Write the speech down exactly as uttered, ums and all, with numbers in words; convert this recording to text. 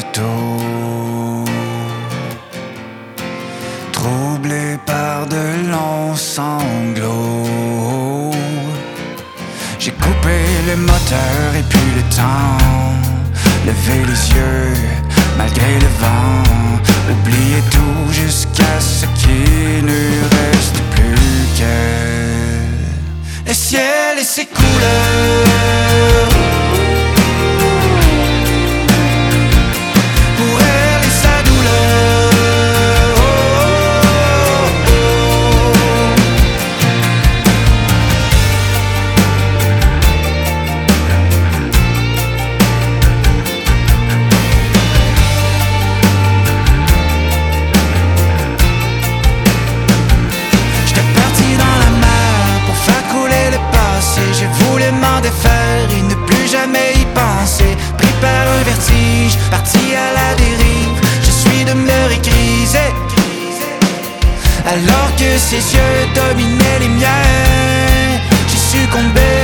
tôt, troublé par de longs sanglots. J'ai coupé le moteur et puis le temps, levé les yeux malgré le vent, oublié tout jusqu'à ce qu'il ne reste plus que le ciel et ses couleurs. Pour elle et sa douleur. Oh, oh, oh. J'étais parti dans la mer pour faire couler le passé. Je voulais m'en défaire et ne plus jamais y penser. Pris par un vertige, parti à la dérive. Je suis demeuré grisé, alors que ses yeux dominaient les miens. J'ai succombé